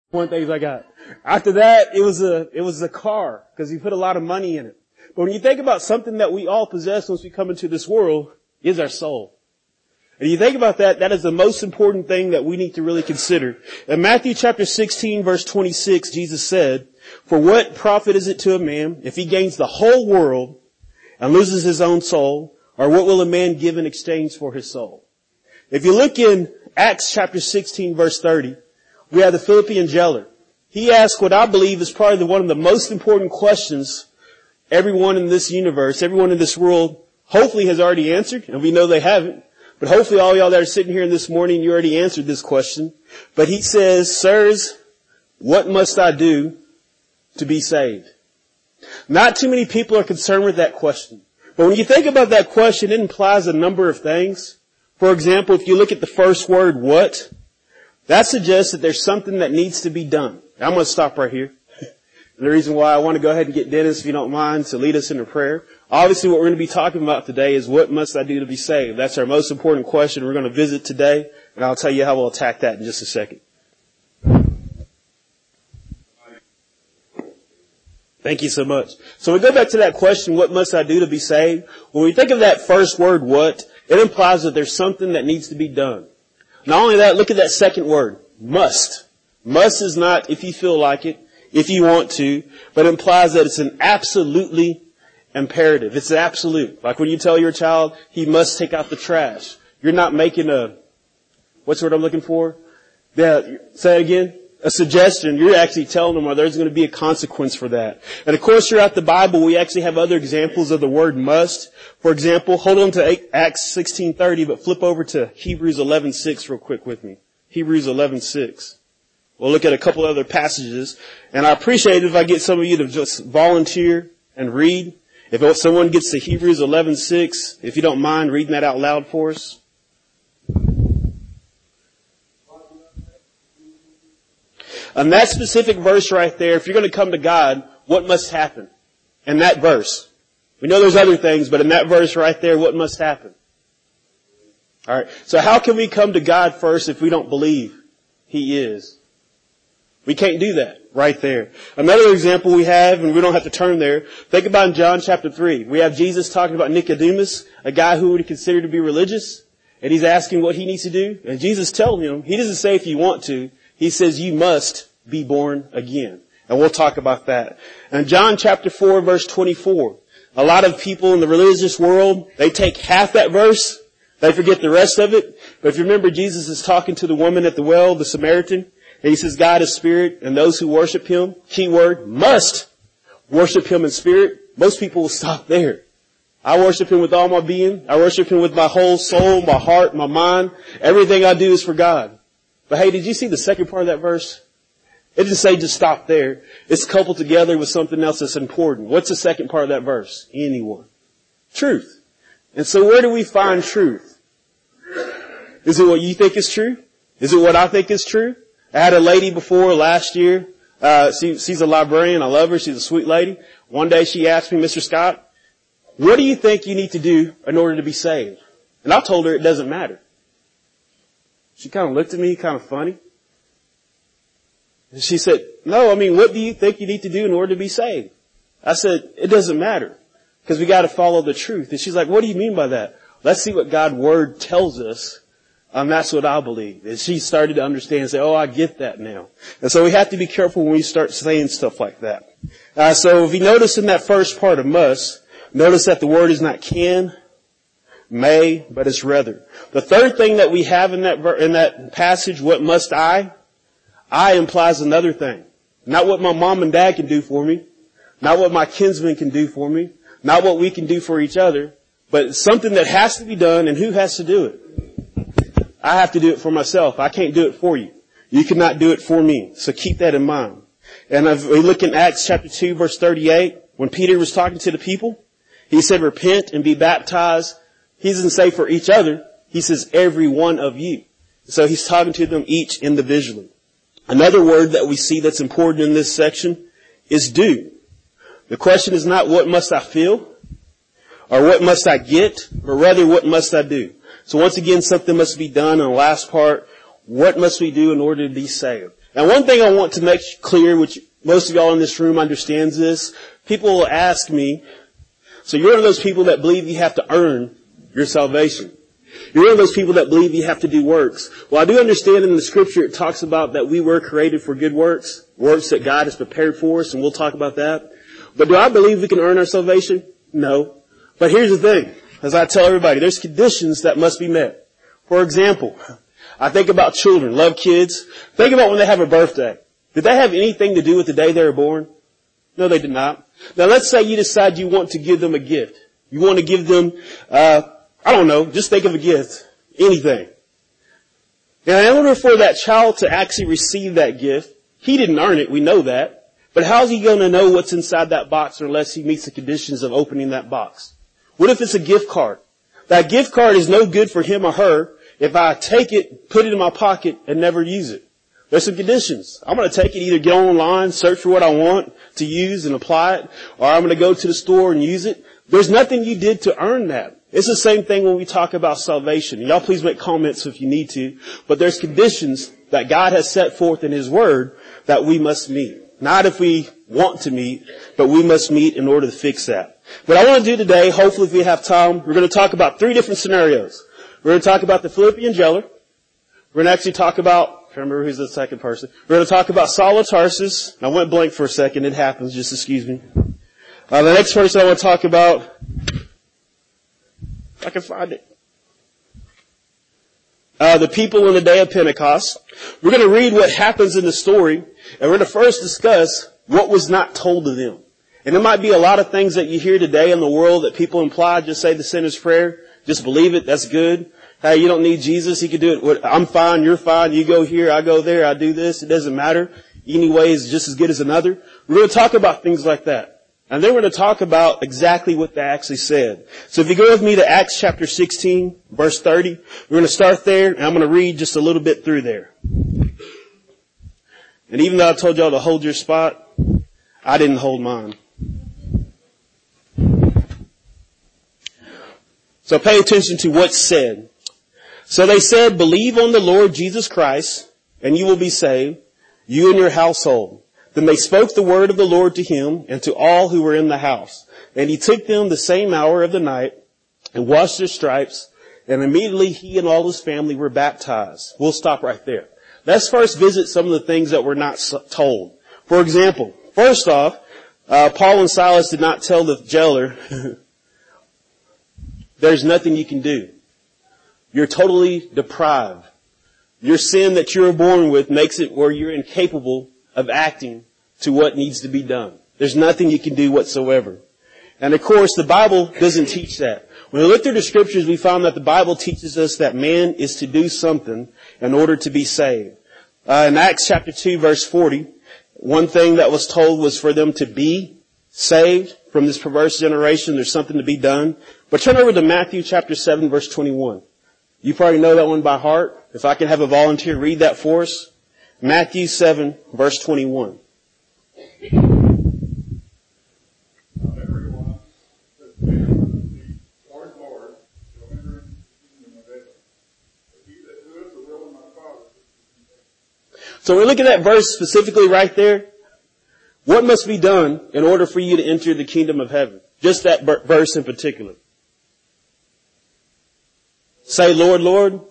One things I got. After that, it was a car because he put a lot of money in it. But when you think about something that we all possess once we come into this world is our soul. And you think about that, that is the most important thing that we need to really consider. In Matthew chapter 16 verse 26, Jesus said, "For what profit is it to a man if he gains the whole world and loses his own soul? Or what will a man give in exchange for his soul?" If you look in Acts chapter 16 verse 30, we have the Philippian jailer. He asked what I believe is probably one of the most important questions everyone in this universe, everyone in this world, hopefully has already answered, and we know they haven't. But hopefully all y'all that are sitting here this morning, you already answered this question. But he says, "Sirs, what must I do to be saved?" Not too many people are concerned with that question. But when you think about that question, it implies a number of things. For example, if you look at the first word, what, that suggests that there's something that needs to be done. I'm going to stop right here. And the reason why I want to go ahead and get Dennis, if you don't mind, to lead us in a prayer. Obviously, what we're going to be talking about today is what must I do to be saved? That's our most important question we're going to visit today, and I'll tell you how we'll attack that in just a second. Thank you so much. So we go back to that question, what must I do to be saved? When we think of that first word, what, it implies that there's something that needs to be done. Not only that, look at that second word, must. Must is not if you feel like it, if you want to, but it implies that it's an absolutely imperative. It's absolute. Like when you tell your child he must take out the trash. You're not making what's the word I'm looking for? Yeah, say it again. A suggestion. You're actually telling them, there's going to be a consequence for that. And of course, throughout the Bible, we actually have other examples of the word must. For example, hold on to Acts 16:30, but flip over to Hebrews 11:6 real quick with me. Hebrews 11:6. We'll look at a couple other passages. And I appreciate it if I get some of you to just volunteer and read. If someone gets to Hebrews 11:6, if you don't mind reading that out loud for us. And that specific verse right there, if you're going to come to God, what must happen? In that verse. We know there's other things, but in that verse right there, what must happen? Alright, so how can we come to God first if we don't believe He is? We can't do that right there. Another example we have, and we don't have to turn there, think about in John chapter 3. We have Jesus talking about Nicodemus, a guy who would consider to be religious, and he's asking what he needs to do. And Jesus tells him, he doesn't say if you want to, he says you must be born again. And we'll talk about that. And John chapter 4 verse 24. A lot of people in the religious world, they take half that verse, they forget the rest of it. But if you remember, Jesus is talking to the woman at the well, the Samaritan, and he says God is spirit, and those who worship Him, key word, must worship Him in spirit. Most people will stop there. I worship Him with all my being. I worship Him with my whole soul, my heart, my mind. Everything I do is for God. But hey, did you see the second part of that verse? It didn't say just stop there. It's coupled together with something else that's important. What's the second part of that verse? Anyone. Truth. And so where do we find truth? Is it what you think is true? Is it what I think is true? I had a lady before last year. She's a librarian. I love her. She's a sweet lady. One day she asked me, "Mr. Scott, what do you think you need to do in order to be saved?" And I told her it doesn't matter. She kind of looked at me kind of funny. And she said, "No, what do you think you need to do in order to be saved?" I said, "It doesn't matter because we got to follow the truth." And she's like, "What do you mean by that?" Let's see what God's Word tells us. That's what I believe. And she started to understand and say, "Oh, I get that now." And so we have to be careful when we start saying stuff like that. So if you notice in that first part of must, notice that the word is not can, may, but it's rather. The third thing that we have in that passage, what must I implies another thing. Not what my mom and dad can do for me. Not what my kinsmen can do for me. Not what we can do for each other. But it's something that has to be done, and who has to do it? I have to do it for myself. I can't do it for you. You cannot do it for me. So keep that in mind. And if we look in Acts chapter 2 verse 38, when Peter was talking to the people, he said, "Repent and be baptized." He doesn't say for each other. He says every one of you. So he's talking to them each individually. Another word that we see that's important in this section is do. The question is not what must I feel or what must I get, but rather what must I do. So once again, something must be done. And the last part, what must we do in order to be saved? Now one thing I want to make clear, which most of y'all in this room understands this, people will ask me, so you're one of those people that believe you have to earn your salvation. You're one of those people that believe you have to do works. Well, I do understand in the scripture it talks about that we were created for good works, works that God has prepared for us, and we'll talk about that. But do I believe we can earn our salvation? No. But here's the thing, as I tell everybody, there's conditions that must be met. For example, I think about children, love kids. Think about when they have a birthday. Did they have anything to do with the day they were born? No, they did not. Now let's say you decide you want to give them a gift. You want to give them, I don't know, just think of a gift. Anything. Now in order for that child to actually receive that gift, he didn't earn it, we know that. But how's he going to know what's inside that box unless he meets the conditions of opening that box? What if it's a gift card? That gift card is no good for him or her if I take it, put it in my pocket, and never use it. There's some conditions. I'm going to take it, either get online, search for what I want to use and apply it, or I'm going to go to the store and use it. There's nothing you did to earn that. It's the same thing when we talk about salvation. Y'all please make comments if you need to. But there's conditions that God has set forth in His Word that we must meet. Not if we want to meet, but we must meet in order to fix that. What I want to do today, hopefully if we have time, we're going to talk about 3 different scenarios. We're going to talk about the Philippian jailer. We're going to actually talk about, I can't remember who's the second person. We're going to talk about Saul of Tarsus. I went blank for a second. It happens. Just excuse me. The next person I want to talk about, if I can find it. The people in the day of Pentecost. We're going to read what happens in the story, and we're going to first discuss what was not told to them. And there might be a lot of things that you hear today in the world that people imply, just say the sinner's prayer, just believe it, that's good. Hey, you don't need Jesus, He could do it. I'm fine, you're fine, you go here, I go there, I do this, it doesn't matter. Any way is just as good as another. We're going to talk about things like that. And then we're going to talk about exactly what they actually said. So if you go with me to Acts chapter 16, verse 30, we're going to start there, and I'm going to read just a little bit through there. And even though I told y'all to hold your spot, I didn't hold mine. So pay attention to what's said. So they said, believe on the Lord Jesus Christ, and you will be saved, you and your household. Then they spoke the word of the Lord to him and to all who were in the house. And he took them the same hour of the night and washed their stripes, and immediately he and all his family were baptized. We'll stop right there. Let's first visit some of the things that were not told. For example, first off, Paul and Silas did not tell the jailer, there's nothing you can do. You're totally deprived. Your sin that you were born with makes it where you're incapable of acting to what needs to be done. There's nothing you can do whatsoever. And of course, the Bible doesn't teach that. When we look through the scriptures, we found that the Bible teaches us that man is to do something in order to be saved. In Acts chapter 2, verse 40, one thing that was told was for them to be saved from this perverse generation. There's something to be done. But turn over to Matthew chapter 7, verse 21. You probably know that one by heart. If I can have a volunteer read that for us. Matthew 7, verse 21. So we look at that verse specifically right there. What must be done in order for you to enter the kingdom of heaven? Just that verse in particular. Say, Lord, Lord.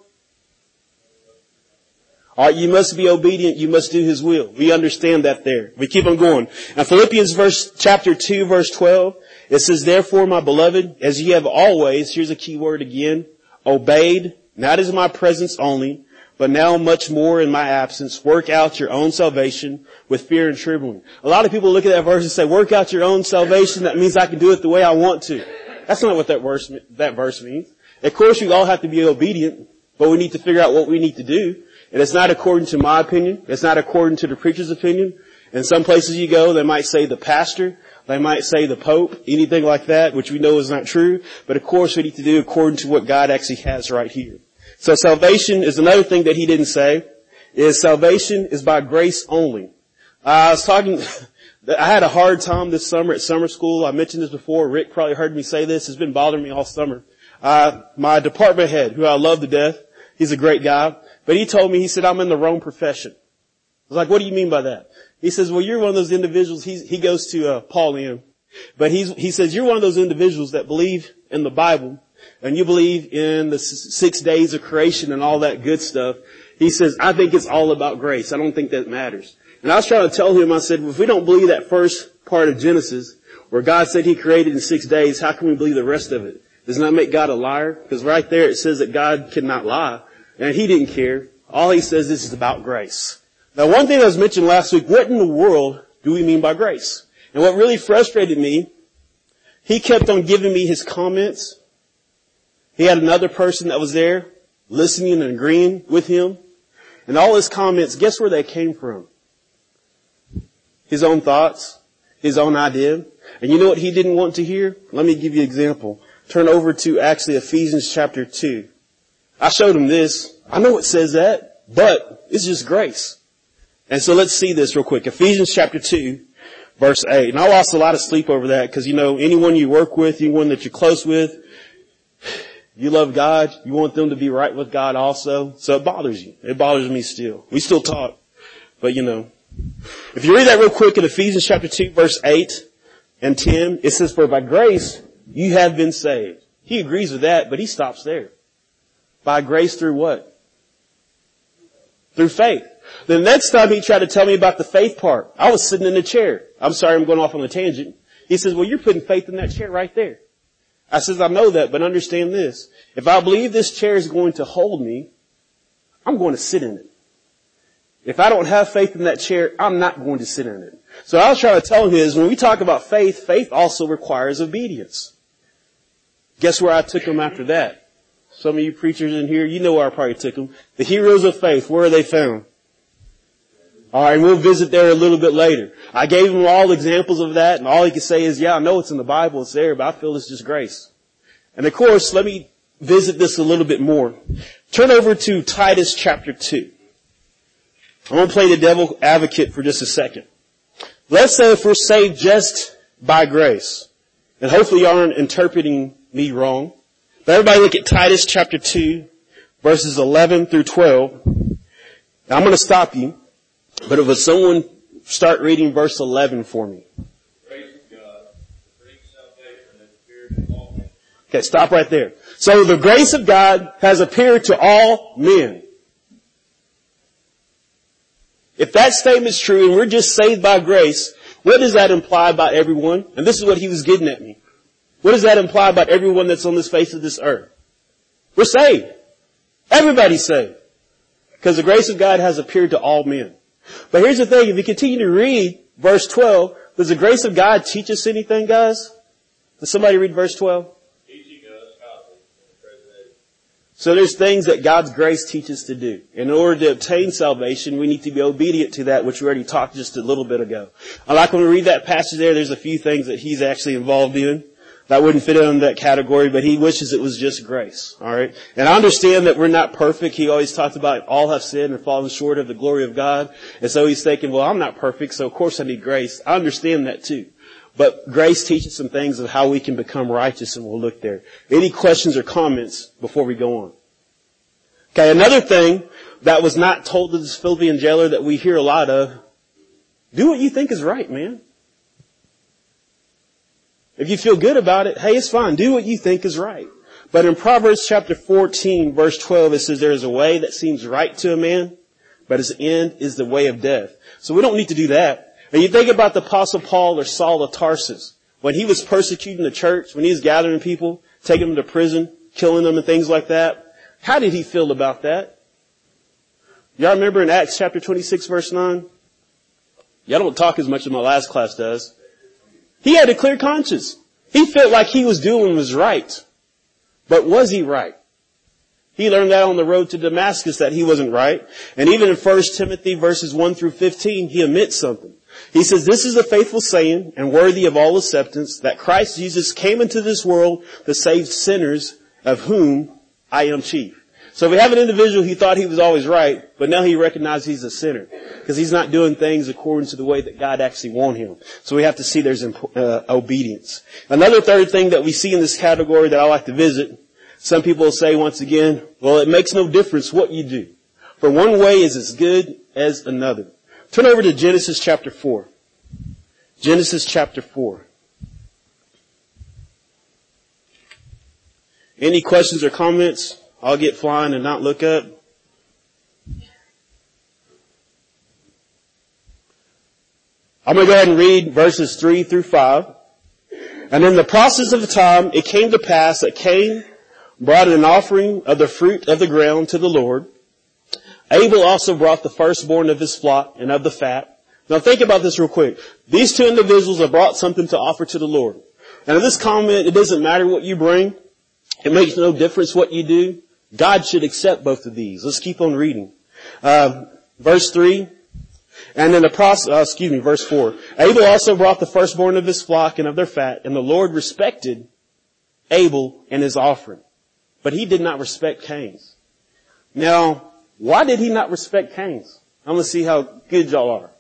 All right, you must be obedient. You must do His will. We understand that there. We keep on going. Now Philippians chapter 2, verse 12. It says, therefore, my beloved, as ye have always, here's a key word again, obeyed, not as in my presence only, but now much more in my absence, work out your own salvation with fear and trembling. A lot of people look at that verse and say, work out your own salvation. That means I can do it the way I want to. That's not what that verse means. Of course, we all have to be obedient, but we need to figure out what we need to do. And it's not according to my opinion. It's not according to the preacher's opinion. In some places you go, they might say the pastor. They might say the Pope, anything like that, which we know is not true. But of course, we need to do according to what God actually has right here. So salvation is another thing that he didn't say, is salvation is by grace only. I had a hard time this summer at summer school. I mentioned this before. Rick probably heard me say this. It's been bothering me all summer. My department head, who I love to death, he's a great guy, but he told me, he said, I'm in the wrong profession. was like, what do you mean by that? He says, well, you're one of those individuals. He goes to Paul M. But he says, you're one of those individuals that believe in the Bible and you believe in the 6 days of creation and all that good stuff. He says, I think it's all about grace. I don't think that matters. And I was trying to tell him, I said, well, if we don't believe that first part of Genesis where God said he created in 6 days, how can we believe the rest of it? Doesn't that make God a liar? Because right there it says that God cannot lie. And he didn't care. All he says is about grace. Now, one thing that was mentioned last week, what in the world do we mean by grace? And what really frustrated me, he kept on giving me his comments. He had another person that was there listening and agreeing with him. And all his comments, guess where they came from? His own thoughts, his own idea. And you know what he didn't want to hear? Let me give you an example. Turn over to actually Ephesians chapter 2. I showed him this. I know it says that, but it's just grace. And so let's see this real quick. Ephesians chapter 2, verse 8. And I lost a lot of sleep over that because, you know, anyone you work with, anyone that you're close with, you love God. You want them to be right with God also. So it bothers you. It bothers me still. We still talk. But, you know, if you read that real quick in Ephesians chapter 2, verse 8 and 10, it says, for by grace you have been saved. He agrees with that, but he stops there. By grace through what? Through faith. The next time he tried to tell me about the faith part, I was sitting in the chair. I'm sorry, I'm going off on a tangent. He says, well, you're putting faith in that chair right there. I says, I know that, but understand this. If I believe this chair is going to hold me, I'm going to sit in it. If I don't have faith in that chair, I'm not going to sit in it. So I was trying to tell him is, when we talk about faith, faith also requires obedience. Guess where I took him after that? Some of you preachers in here, you know where I probably took them. The heroes of faith, where are they found? All right, and we'll visit there a little bit later. I gave him all examples of that, and all he could say is, yeah, I know it's in the Bible, it's there, but I feel it's just grace. And of course, let me visit this a little bit more. Turn over to Titus chapter 2. I'm going to play the devil advocate for just a second. Let's say if we're saved just by grace, and hopefully you aren't interpreting me wrong, but everybody look at Titus chapter 2, verses 11 through 12. Now I'm going to stop you, but if someone start reading verse 11 for me. Grace of God, brings salvation and appeared to all men. Okay, stop right there. So the grace of God has appeared to all men. If that statement is true and we're just saved by grace, what does that imply about everyone? And this is what he was getting at me. What does that imply about everyone that's on this face of this earth? We're saved. Everybody's saved. Because the grace of God has appeared to all men. But here's the thing, if you continue to read verse 12, does the grace of God teach us anything, guys? Does somebody read verse 12? Teaching us how to in the present age. So there's things that God's grace teaches to do. In order to obtain salvation, we need to be obedient to that, which we already talked just a little bit ago. I like when we read that passage there's a few things that he's actually involved in. That wouldn't fit in that category, but he wishes it was just grace. All right. And I understand that we're not perfect. He always talked about all have sinned and fallen short of the glory of God. And so he's thinking, well, I'm not perfect, so of course I need grace. I understand that too. But grace teaches some things of how we can become righteous, and we'll look there. Any questions or comments before we go on? Okay, another thing that was not told to this Philippian jailer that we hear a lot of, do what you think is right, man. If you feel good about it, hey, it's fine. Do what you think is right. But in Proverbs chapter 14, verse 12, it says there is a way that seems right to a man, but its end is the way of death. So we don't need to do that. And you think about the Apostle Paul or Saul of Tarsus. When he was persecuting the church, when he was gathering people, taking them to prison, killing them and things like that, how did he feel about that? Y'all remember in Acts chapter 26, verse 9? Y'all don't talk as much as my last class does. He had a clear conscience. He felt like he was doing what was right. But was he right? He learned that on the road to Damascus that he wasn't right. And even in 1 Timothy verses 1 through 15, he admits something. He says, this is a faithful saying and worthy of all acceptance, that Christ Jesus came into this world to save sinners, of whom I am chief. So we have an individual who thought he was always right, but now he recognizes he's a sinner because he's not doing things according to the way that God actually wants him. So we have to see there's obedience. Another third thing that we see in this category that I like to visit, some people will say once again, well, it makes no difference what you do. For one way is as good as another. Turn over to Genesis chapter 4. Genesis chapter 4. Any questions or comments? I'll get flying and not look up. I'm going to go ahead and read verses 3 through 5. And in the process of the time, it came to pass that Cain brought an offering of the fruit of the ground to the Lord. Abel also brought the firstborn of his flock and of the fat. Now think about this real quick. These two individuals have brought something to offer to the Lord. And in this comment, it doesn't matter what you bring. It makes no difference what you do. God should accept both of these. Let's keep on reading. Verse 3. And in the process, verse 4. Abel also brought the firstborn of his flock and of their fat, and the Lord respected Abel and his offering. But he did not respect Cain's. Now, why did he not respect Cain's? I'm going to see how good y'all are.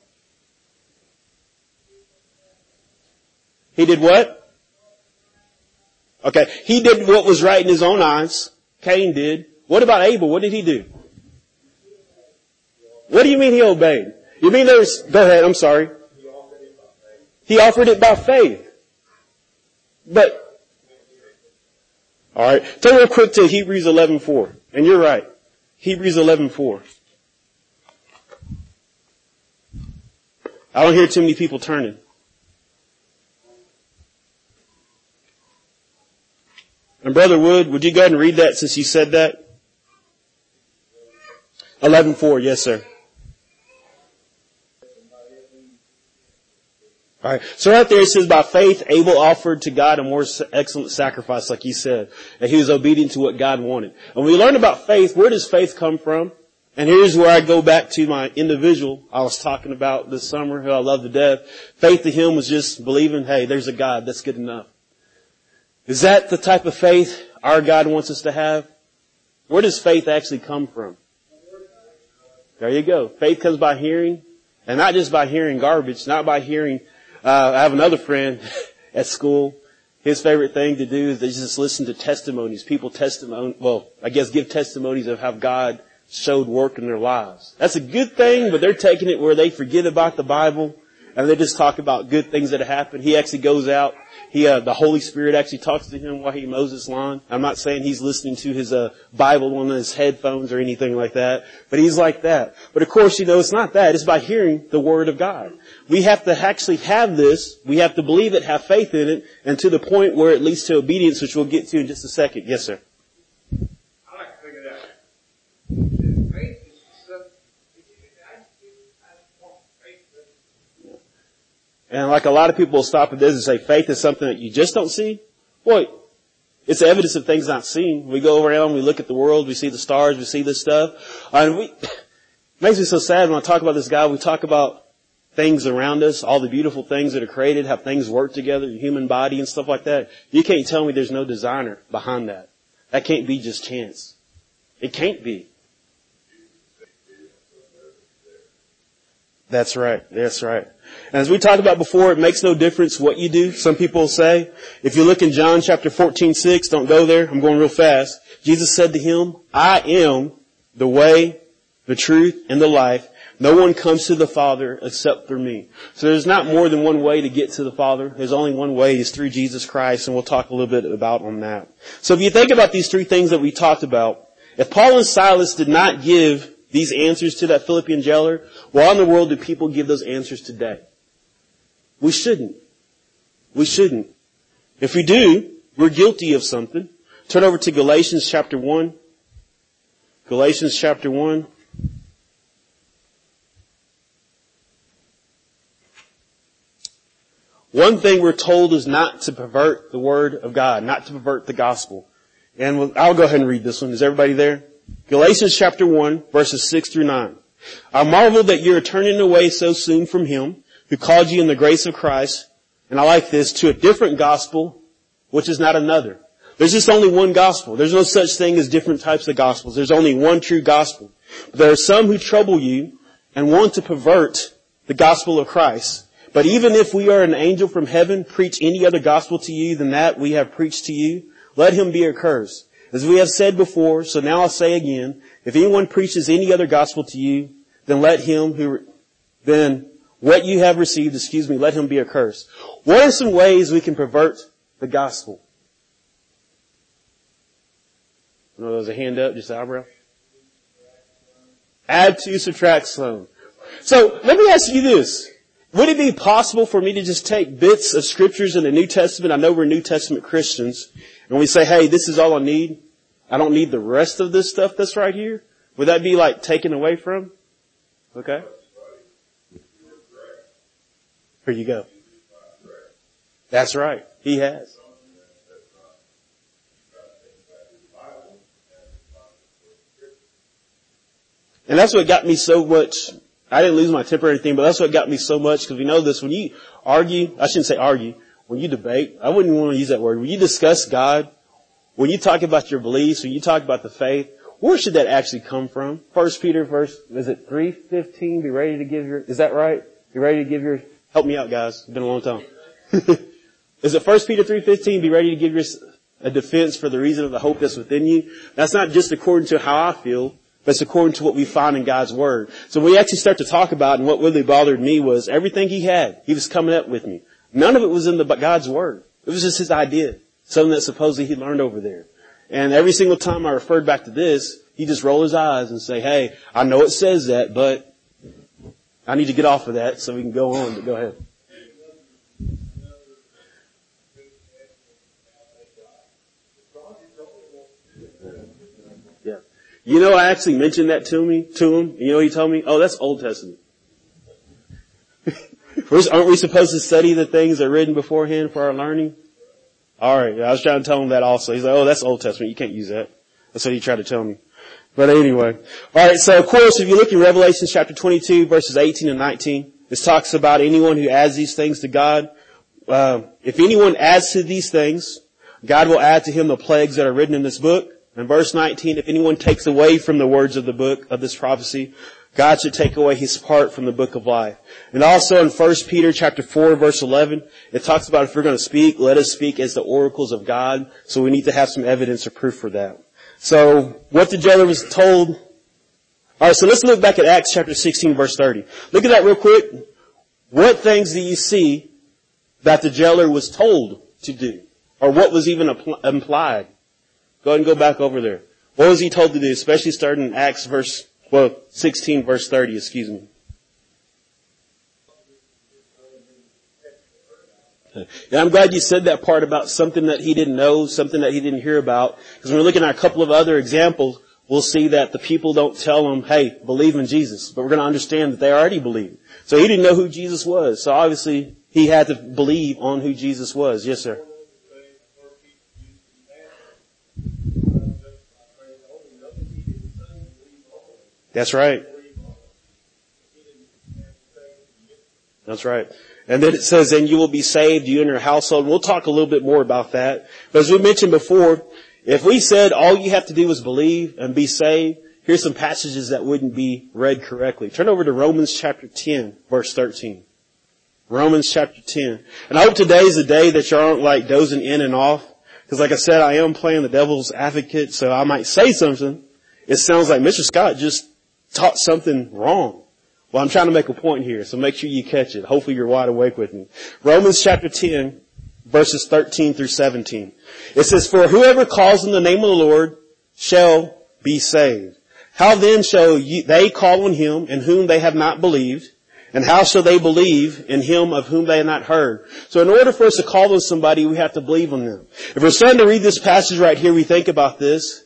He did what? Okay, he did what was right in his own eyes. Cain did. What about Abel? What did he do? What do you mean he obeyed? You mean there's, go ahead, I'm sorry. He offered it by faith. But, alright, turn real quick to Hebrews 11:4. And you're right. Hebrews 11:4. I don't hear too many people turning. And Brother Wood, would you go ahead and read that since you said that? 11:4, yes sir. Alright, so right there it says, by faith Abel offered to God a more excellent sacrifice, like he said. That he was obedient to what God wanted. And when we learn about faith, where does faith come from? And here's where I go back to my individual I was talking about this summer, who I love to death. Faith to him was just believing, hey, there's a God, that's good enough. Is that the type of faith our God wants us to have? Where does faith actually come from? There you go. Faith comes by hearing, and not just by hearing garbage, not by hearing. I have another friend at school. His favorite thing to do is they just listen to testimonies. People give testimonies of how God showed work in their lives. That's a good thing, but they're taking it where they forget about the Bible and they just talk about good things that have happened. He actually goes out. The Holy Spirit actually talks to him while he mows his lawn. I'm not saying he's listening to his Bible on his headphones or anything like that, but he's like that. But of course, it's not that. It's by hearing the Word of God. We have to actually have this. We have to believe it, have faith in it, and to the point where it leads to obedience, which we'll get to in just a second. Yes, sir. I like to figure it out. Faith is something. And like a lot of people will stop at this and say faith is something that you just don't see. Boy, it's evidence of things not seen. We go around, we look at the world, we see the stars, we see this stuff. And it makes me so sad when I talk about this guy. We talk about things around us, all the beautiful things that are created, how things work together, the human body and stuff like that. You can't tell me there's no designer behind that. That can't be just chance. It can't be. That's right. That's right. And as we talked about before, it makes no difference what you do. Some people say, if you look in John chapter 14:6, don't go there, I'm going real fast. Jesus said to him, I am the way, the truth, and the life. No one comes to the Father except through me. So there's not more than one way to get to the Father. There's only one way, is through Jesus Christ, and we'll talk a little bit about on that. So if you think about these three things that we talked about, if Paul and Silas did not give these answers to that Philippian jailer, why in the world do people give those answers today? We shouldn't. We shouldn't. If we do, we're guilty of something. Turn over to Galatians chapter 1. Galatians chapter 1. One thing we're told is not to pervert the Word of God, not to pervert the gospel. And I'll go ahead and read this one. Is everybody there? Galatians chapter 1, verses 6 through 9. I marvel that you are turning away so soon from Him who called you in the grace of Christ, and I like this, to a different gospel, which is not another. There's just only one gospel. There's no such thing as different types of gospels. There's only one true gospel. But there are some who trouble you and want to pervert the gospel of Christ. But even if we are an angel from heaven, preach any other gospel to you than that we have preached to you, let him be accursed. As we have said before, so now I'll say again, if anyone preaches any other gospel to you, then let him who then what you have received, let him be accursed. What are some ways we can pervert the gospel? No, there's a hand up, just eyebrow. Add to, subtract some. So let me ask you this. Would it be possible for me to just take bits of scriptures in the New Testament? I know we're New Testament Christians. And we say, hey, this is all I need. I don't need the rest of this stuff that's right here. Would that be like taken away from? Okay. Here you go. That's right. He has. And that's what got me so much. I didn't lose my temper or anything, but that's what got me so much, because we know this. When you argue, I shouldn't say argue, when you debate, I wouldn't want to use that word. When you discuss God, when you talk about your beliefs, when you talk about the faith, where should that actually come from? 1 Peter, is it 3:15? Be ready to give your, is that right? Be ready to give your, help me out guys. It's been a long time. Is it 1 Peter 3:15? Be ready to give your a defense for the reason of the hope that's within you. That's not just according to how I feel, but it's according to what we find in God's Word. So when we actually start to talk about, and what really bothered me was everything he had, he was coming up with me. None of it was in God's Word. It was just his idea. Something that supposedly he learned over there. And every single time I referred back to this, he just rolled his eyes and say, hey, I know it says that, but I need to get off of that so we can go on. But go ahead. Yeah. You know, I actually mentioned that to him. You know, he told me, oh, that's Old Testament. Aren't we supposed to study the things that are written beforehand for our learning? All right. I was trying to tell him that also. He's like, oh, that's Old Testament. You can't use that. That's what he tried to tell me. But anyway. All right. So, of course, if you look in Revelation chapter 22, verses 18 and 19, this talks about anyone who adds these things to God. If anyone adds to these things, God will add to him the plagues that are written in this book. In verse 19, if anyone takes away from the words of the book of this prophecy, God should take away his part from the book of life. And also in 1 Peter chapter 4, verse 11, it talks about if we're going to speak, let us speak as the oracles of God. So we need to have some evidence or proof for that. So what the jailer was told. All right, so let's look back at Acts chapter 16, verse 30. Look at that real quick. What things do you see that the jailer was told to do? Or what was even implied? Go ahead and go back over there. What was he told to do? Especially starting in Acts 16 verse 30, excuse me. And I'm glad you said that part about something that he didn't know, something that he didn't hear about. Because when we're looking at a couple of other examples, we'll see that the people don't tell him, hey, believe in Jesus. But we're going to understand that they already believed. So he didn't know who Jesus was. So obviously he had to believe on who Jesus was. Yes, sir. That's right. That's right. And then it says, and you will be saved, you and your household. We'll talk a little bit more about that. But as we mentioned before, if we said all you have to do is believe and be saved, here's some passages that wouldn't be read correctly. Turn over to Romans chapter 10, verse 13. Romans chapter 10. And I hope today is a day that you aren't like dozing in and off. Because like I said, I am playing the devil's advocate, so I might say something. It sounds like Mr. Scott just taught something wrong. Well, I'm trying to make a point here, so make sure you catch it. Hopefully you're wide awake with me. Romans chapter 10, verses 13 through 17. It says, for whoever calls in the name of the Lord shall be saved. How then shall they call on him in whom they have not believed? And how shall they believe in him of whom they have not heard? So in order for us to call on somebody, we have to believe on them. If we're starting to read this passage right here, we think about this.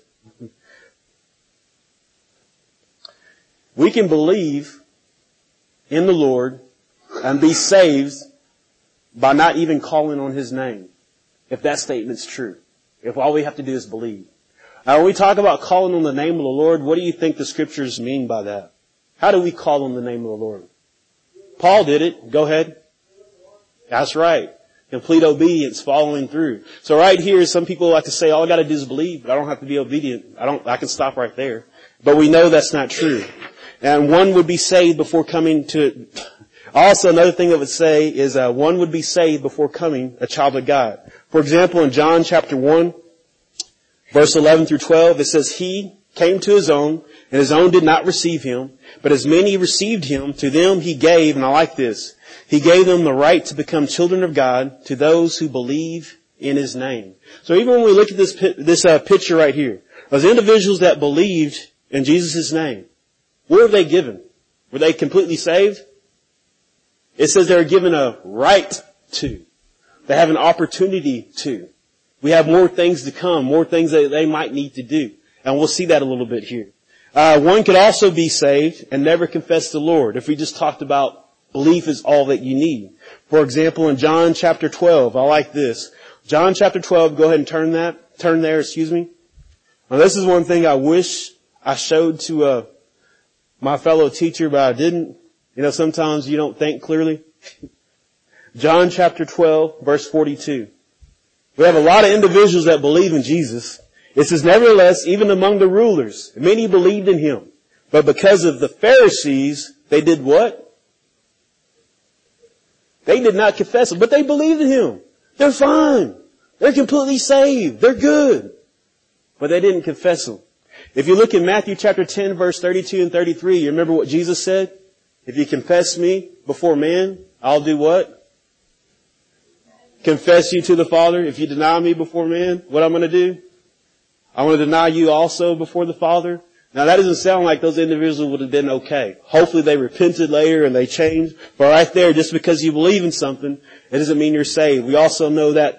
We can believe in the Lord and be saved by not even calling on his name, if that statement's true. If all we have to do is believe. Now, when we talk about calling on the name of the Lord, what do you think the scriptures mean by that? How do we call on the name of the Lord? Paul did it. Go ahead. That's right. Complete obedience, following through. So right here, some people like to say, all I got to do is believe, but I don't have to be obedient. I can stop right there. But we know that's not true. And one would be saved before coming to it. Also, another thing I would say is one would be saved before coming a child of God. For example, in John chapter 1, verse 11 through 12, it says, he came to his own, and his own did not receive him. But as many received him, to them he gave, and I like this, he gave them the right to become children of God, to those who believe in his name. So even when we look at this picture right here, those individuals that believed in Jesus' name, what were they given? Were they completely saved? It says they were given a right to. They have an opportunity to. We have more things to come, more things that they might need to do. And we'll see that a little bit here. One could also be saved and never confess the Lord. If we just talked about belief is all that you need. For example, in John chapter 12, I like this. John chapter 12, go ahead and turn there. Now this is one thing I wish I showed to my fellow teacher, but I didn't. Sometimes you don't think clearly. John chapter 12, verse 42. We have a lot of individuals that believe in Jesus. It says, nevertheless, even among the rulers, many believed in him. But because of the Pharisees, they did what? They did not confess him, but they believed in him. They're fine. They're completely saved. They're good. But they didn't confess him. If you look in Matthew chapter 10, verse 32 and 33, you remember what Jesus said? If you confess me before men, I'll do what? Confess you to the Father. If you deny me before men, what I'm going to do? I want to deny you also before the Father. Now that doesn't sound like those individuals would have been okay. Hopefully they repented later and they changed. But right there, just because you believe in something, it doesn't mean you're saved. We also know that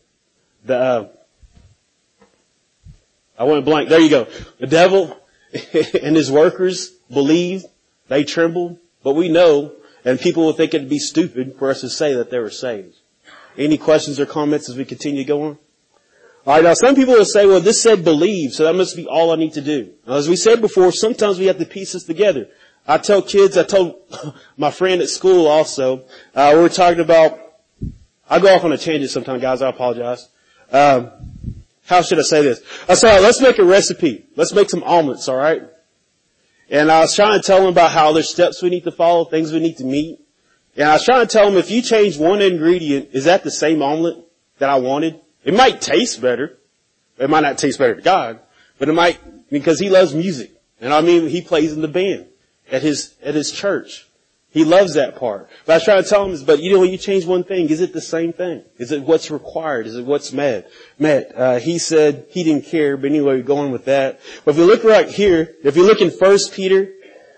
I went blank. There you go. The devil and his workers believed. They trembled. But we know, and people would think it'd be stupid for us to say that they were saved. Any questions or comments as we continue going? Alright, now some people will say, well, this said believe, so that must be all I need to do. Now, as we said before, sometimes we have to piece this together. I told my friend at school also, we were talking about, I go off on a tangent sometimes, guys, I apologize. How should I say this? I said, let's make a recipe. Let's make some omelets, alright? And I was trying to tell them about how there's steps we need to follow, things we need to meet. And I was trying to tell them, if you change one ingredient, is that the same omelet that I wanted? It might taste better. It might not taste better to God, but it might, because he loves music. And he plays in the band at his church. He loves that part. But I was trying to tell him, but when you change one thing, is it the same thing? Is it what's required? Is it what's met? He said he didn't care, but anyway, we're going with that. But if you look right here, if you look in 1 Peter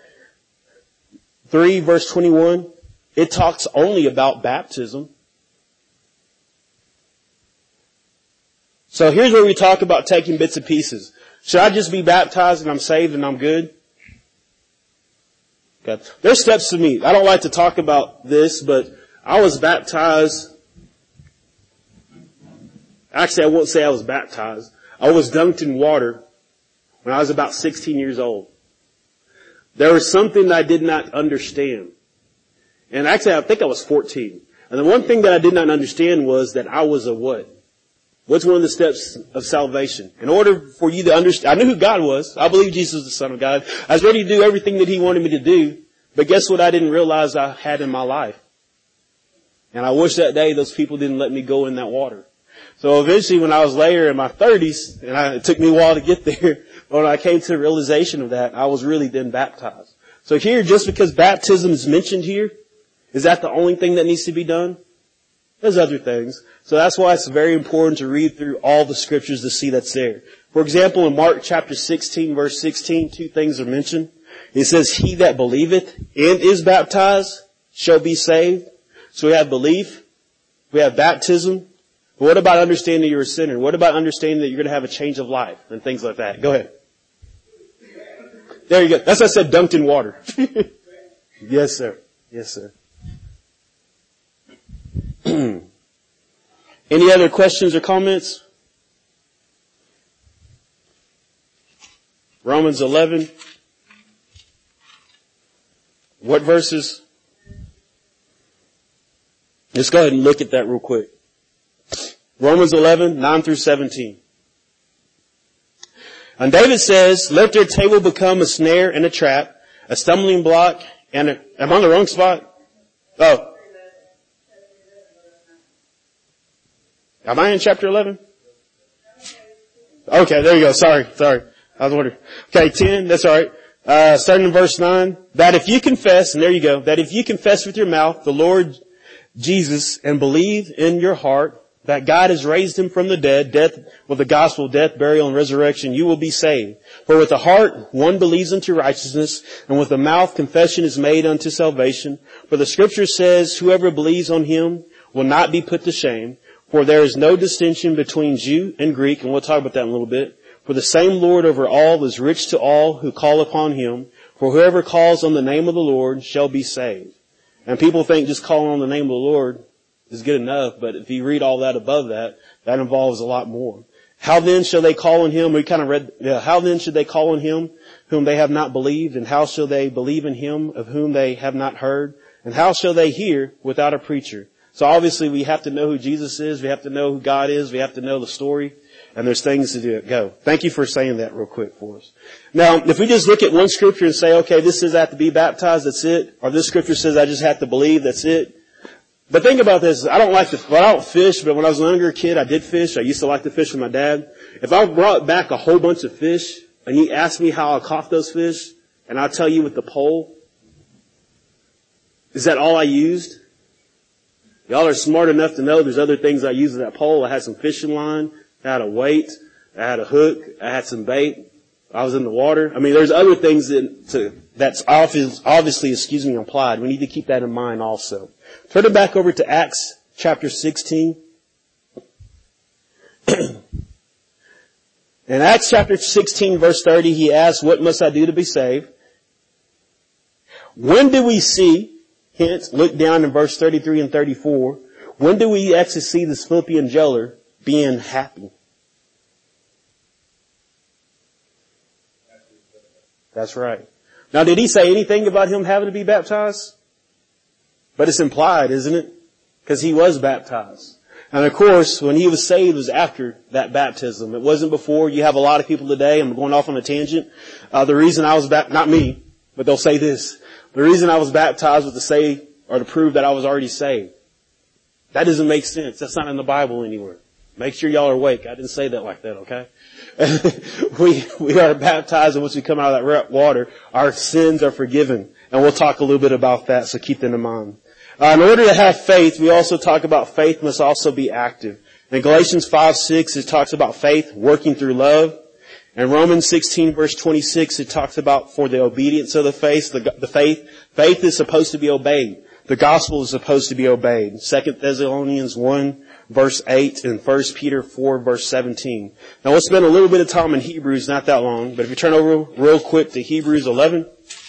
3 verse 21, it talks only about baptism. So here's where we talk about taking bits and pieces. Should I just be baptized and I'm saved and I'm good? Okay. There's steps to meet. I don't like to talk about this, but I was baptized. Actually, I won't say I was baptized. I was dunked in water when I was about 16 years old. There was something that I did not understand. And actually, I think I was 14. And the one thing that I did not understand was that I was a what? What's one of the steps of salvation? In order for you to understand, I knew who God was. I believe Jesus was the Son of God. I was ready to do everything that He wanted me to do. But guess what I didn't realize I had in my life? And I wish that day those people didn't let me go in that water. So eventually when I was later in my 30s, and it took me a while to get there, but when I came to the realization of that, I was really then baptized. So here, just because baptism is mentioned here, is that the only thing that needs to be done? There's other things. So that's why it's very important to read through all the scriptures to see that's there. For example, in Mark chapter 16, verse 16, two things are mentioned. It says, he that believeth and is baptized shall be saved. So we have belief, we have baptism. But what about understanding you're a sinner? What about understanding that you're going to have a change of life and things like that? Go ahead. There you go. That's what I said, dunked in water. Yes, sir. Yes, sir. Any other questions or comments? Romans 11. What verses? Let's go ahead and look at that real quick. Romans 11, 9 through 17. And David says, let their table become a snare and a trap, a stumbling block, and am I on the wrong spot? Oh. Am I in chapter 11? Okay, there you go. Sorry. I was wondering. Okay, 10, that's alright. Starting in verse 9, that if you confess, and there you go, that if you confess with your mouth the Lord Jesus and believe in your heart that God has raised him from the dead, death with the gospel, death, burial, and resurrection, you will be saved. For with the heart one believes unto righteousness, and with the mouth confession is made unto salvation. For the scripture says, whoever believes on him will not be put to shame. For there is no distinction between Jew and Greek, and we'll talk about that in a little bit. For the same Lord over all is rich to all who call upon him. For whoever calls on the name of the Lord shall be saved. And people think just calling on the name of the Lord is good enough, but if you read all that above that, that involves a lot more. How then shall they call on him? We kind of read, how then should they call on him whom they have not believed? And how shall they believe in him of whom they have not heard? And how shall they hear without a preacher? So obviously we have to know who Jesus is. We have to know who God is. We have to know the story. And there's things to do. Go. Thank you for saying that real quick for us. Now, if we just look at one scripture and say, okay, this says I have to be baptized, that's it. Or this scripture says I just have to believe, that's it. But think about this. I don't fish, but when I was a younger kid, I did fish. I used to like to fish with my dad. If I brought back a whole bunch of fish and you asked me how I caught those fish, and I'll tell you with the pole, is that all I used? Y'all are smart enough to know there's other things I used with that pole. I had some fishing line. I had a weight. I had a hook. I had some bait. I was in the water. I mean, there's other things that's obviously, implied. We need to keep that in mind also. Turn it back over to Acts chapter 16. In Acts chapter 16 verse 30, he asks, what must I do to be saved? When do we see, hence, look down in verse 33 and 34, when do we actually see this Philippian jailer being happy? That's right. Now, did he say anything about him having to be baptized? But it's implied, isn't it? Because he was baptized. And of course, when he was saved, it was after that baptism. It wasn't before. You have a lot of people today, I'm going off on a tangent. The reason I was not me, but they'll say this. The reason I was baptized was to say, or to prove that I was already saved. That doesn't make sense. That's not in the Bible anywhere. Make sure y'all are awake. I didn't say that like that, okay? We are baptized, and once we come out of that water, our sins are forgiven. And we'll talk a little bit about that, so keep that in mind. In order to have faith, we also talk about faith must also be active. In Galatians 5:6, it talks about faith working through love. In Romans 16 verse 26, it talks about for the obedience of the faith, faith is supposed to be obeyed. The gospel is supposed to be obeyed. 2 Thessalonians 1 verse 8 and 1 Peter 4 verse 17. Now we'll spend a little bit of time in Hebrews, not that long, but if you turn over real quick to Hebrews 11.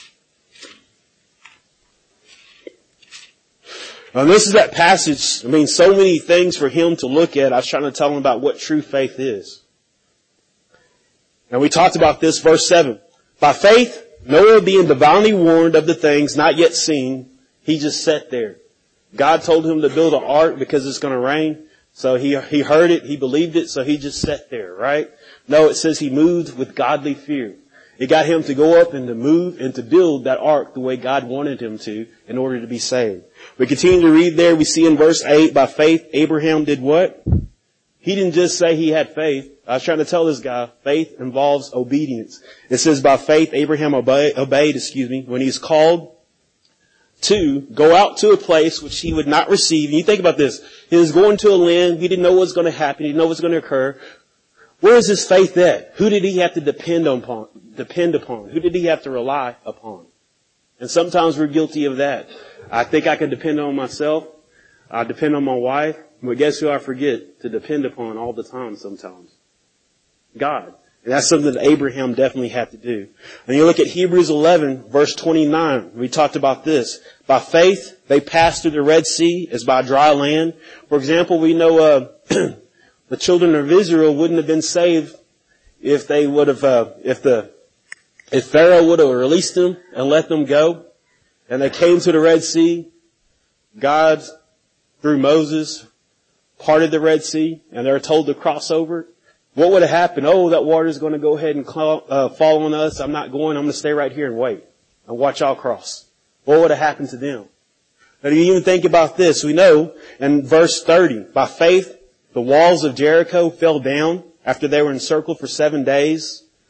And this is that passage, I mean, so many things for him to look at. I was trying to tell him about what true faith is. And we talked about this, verse 7. By faith, Noah being divinely warned of the things not yet seen, he just sat there. God told him to build an ark because it's going to rain. So he heard it, he believed it, so he just sat there, right? No, it says he moved with godly fear. It got him to go up and to move and to build that ark the way God wanted him to in order to be saved. We continue to read there. We see in verse 8, by faith, Abraham did what? He didn't just say he had faith. I was trying to tell this guy, faith involves obedience. It says by faith, Abraham obeyed, when he's called to go out to a place which he would not receive. And you think about this. He was going to a land. He didn't know what was going to happen. He didn't know what was going to occur. Where is his faith at? Who did he have to depend upon? Who did he have to rely upon? And sometimes we're guilty of that. I think I can depend on myself. I depend on my wife. But guess who I forget to depend upon all the time sometimes? God. And that's something that Abraham definitely had to do. And you look at Hebrews 11, verse 29. We talked about this. By faith, they passed through the Red Sea as by dry land. For example, we know the children of Israel wouldn't have been saved if they would have, if Pharaoh would have released them and let them go. And they came to the Red Sea. God, through Moses, parted the Red Sea, and they were told to cross over. What would have happened? Oh, that water is going to go ahead and fall on us. I'm not going. I'm going to stay right here and wait and watch y'all cross. What would have happened to them? But if you even think about this, we know in verse 30, by faith, the walls of Jericho fell down after they were encircled for 7 days.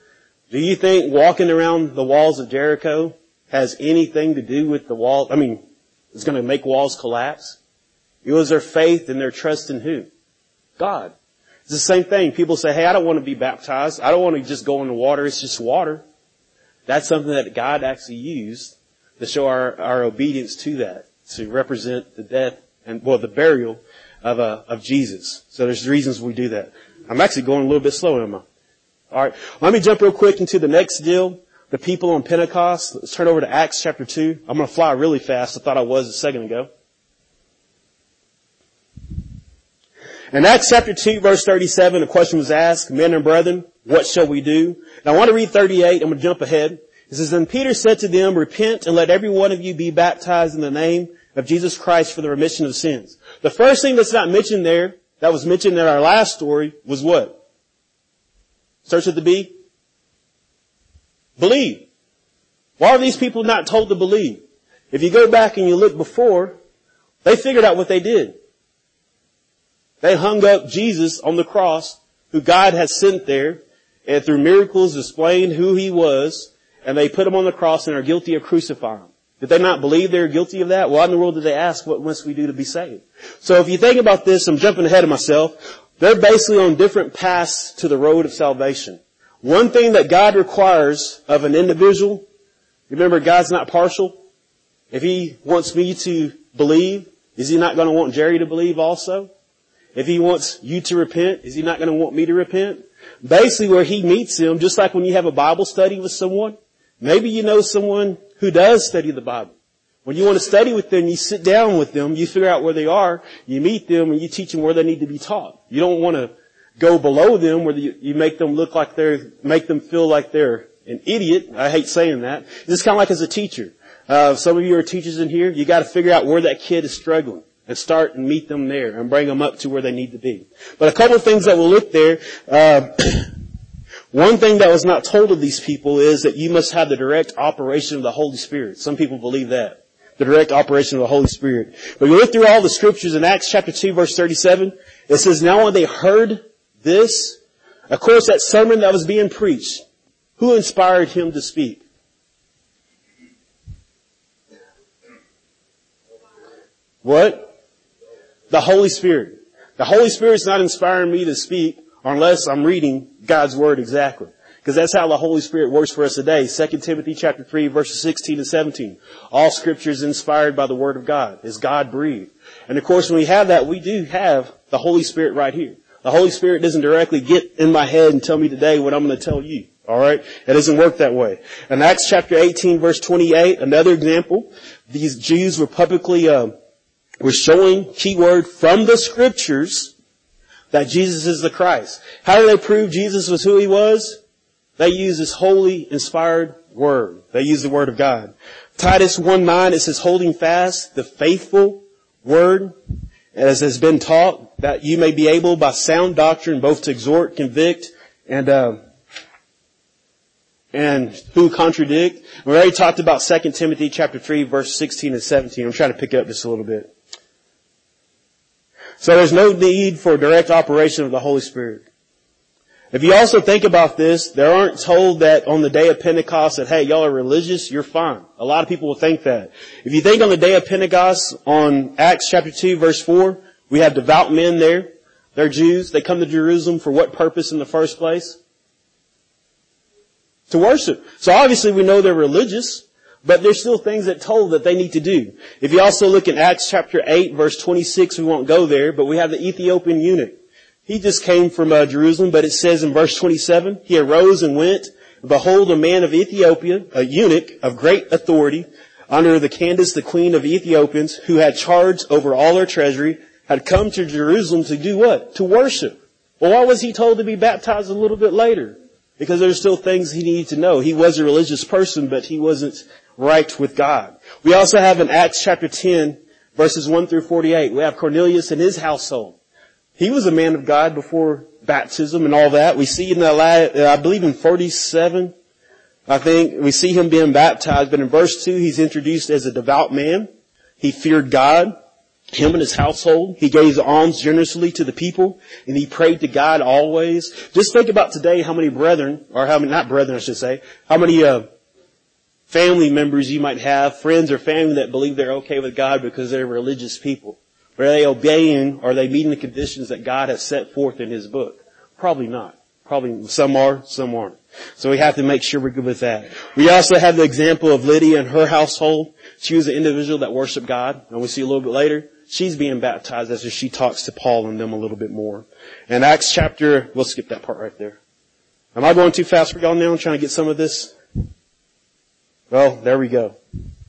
Do you think walking around the walls of Jericho has anything to do with the wall? I mean, it's going to make walls collapse? It was their faith and their trust in who? God. It's the same thing. People say, hey, I don't want to be baptized. I don't want to just go in the water. It's just water. That's something that God actually used to show our obedience to that, to represent the death and, well, the burial of Jesus. So there's reasons we do that. I'm actually going a little bit slow, am I? All right. Let me jump real quick into the next deal. The people on Pentecost. Let's turn over to Acts chapter 2. I'm going to fly really fast. I thought I was a second ago. In Acts chapter 2, verse 37, a question was asked, men and brethren, what shall we do? And I want to read 38. I'm going to jump ahead. It says, then Peter said to them, repent and let every one of you be baptized in the name of Jesus Christ for the remission of sins. The first thing that's not mentioned there, that was mentioned in our last story, was what? Search at the B? Believe. Why are these people not told to believe? If you go back and you look before, they figured out what they did. They hung up Jesus on the cross, who God had sent there, and through miracles displaying who he was, and they put him on the cross and are guilty of crucifying him. Did they not believe they were guilty of that? Why in the world did they ask, what must we do to be saved? So if you think about this, I'm jumping ahead of myself, they're basically on different paths to the road of salvation. One thing that God requires of an individual, remember God's not partial. If he wants me to believe, is he not going to want Jerry to believe also? If he wants you to repent, is he not going to want me to repent? Basically where he meets him, just like when you have a Bible study with someone, maybe you know someone who does study the Bible. When you want to study with them, you sit down with them, you figure out where they are, you meet them, and you teach them where they need to be taught. You don't want to go below them where you make them look like make them feel like they're an idiot. I hate saying that. It's kind of like as a teacher. Some of you are teachers in here, you got to figure out where that kid is struggling and start and meet them there and bring them up to where they need to be. But a couple of things that we'll look there. One thing that was not told of these people is that you must have the direct operation of the Holy Spirit. Some people believe that. The direct operation of the Holy Spirit. But we look through all the scriptures in Acts chapter 2 verse 37. It says, now when they heard this, of course that sermon that was being preached, who inspired him to speak? What? The Holy Spirit. The Holy Spirit's not inspiring me to speak unless I'm reading God's Word exactly. Because that's how the Holy Spirit works for us today. 2 Timothy chapter 3 verses 16 and 17. All scripture is inspired by the Word of God. Is God breathed. And of course when we have that, we do have the Holy Spirit right here. The Holy Spirit doesn't directly get in my head and tell me today what I'm going to tell you. Alright? It doesn't work that way. In Acts chapter 18 verse 28, another example, these Jews were publicly, we're showing, keyword, from the scriptures that Jesus is the Christ. How do they prove Jesus was who he was? They use this holy, inspired word. They use the word of God. Titus 1:9, it says, holding fast the faithful word as has been taught, that you may be able by sound doctrine both to exhort, convict, and who contradict. We already talked about 2 Timothy chapter 3 verse 16 and 17. I'm trying to pick up just a little bit. So there's no need for direct operation of the Holy Spirit. If you also think about this, they aren't told that on the day of Pentecost that, hey, y'all are religious, you're fine. A lot of people will think that. If you think on the day of Pentecost, on Acts chapter 2 verse 4, we have devout men there. They're Jews. They come to Jerusalem for what purpose in the first place? To worship. So obviously we know they're religious. But there's still things that told that they need to do. If you also look in Acts chapter 8 verse 26, we won't go there, but we have the Ethiopian eunuch. He just came from Jerusalem, but it says in verse 27, he arose and went, and behold, a man of Ethiopia, a eunuch of great authority, under the Candace, the queen of Ethiopians, who had charge over all her treasury, had come to Jerusalem to do what? To worship. Well, why was he told to be baptized a little bit later? Because there's still things he needed to know. He was a religious person, but he wasn't right with God. We also have in Acts chapter 10, verses 1 through 48, we have Cornelius and his household. He was a man of God before baptism and all that. We see in I believe in 47, I think, we see him being baptized. But in verse 2, he's introduced as a devout man. He feared God. him and his household. He gave alms generously to the people, and he prayed to God always. Just think about today how many brethren, or how many, not brethren I should say, how many family members you might have, friends or family that believe they're okay with God because they're religious people. Are they obeying, are they meeting the conditions that God has set forth in His book? Probably not. Probably some are, some aren't. So we have to make sure we're good with that. We also have the example of Lydia and her household. She was an individual that worshiped God, and we see a little bit later, she's being baptized as she talks to Paul and them a little bit more. And Acts chapter, we'll skip that part right there. Am I going too fast for y'all now? I'm trying to get some of this. Well, there we go.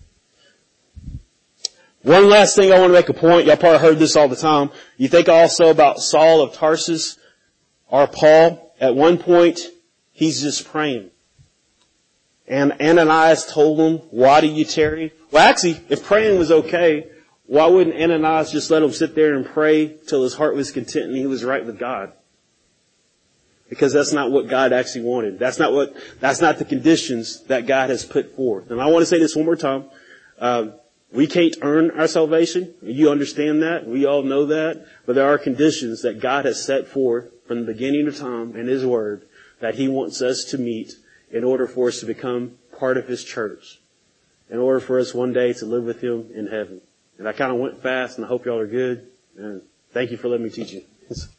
One last thing I want to make a point. Y'all probably heard this all the time. You think also about Saul of Tarsus or Paul. At one point, he's just praying. And Ananias told him, why do you tarry? Well, actually, if praying was okay, why wouldn't Ananias just let him sit there and pray till his heart was content and he was right with God? Because that's not what God actually wanted. That's not the conditions that God has put forth. And I want to say this one more time. We can't earn our salvation. You understand that. We all know that. But there are conditions that God has set forth from the beginning of time in His Word that He wants us to meet in order for us to become part of His church. In order for us one day to live with Him in heaven. And I kind of went fast, and I hope y'all are good. And thank you for letting me teach you.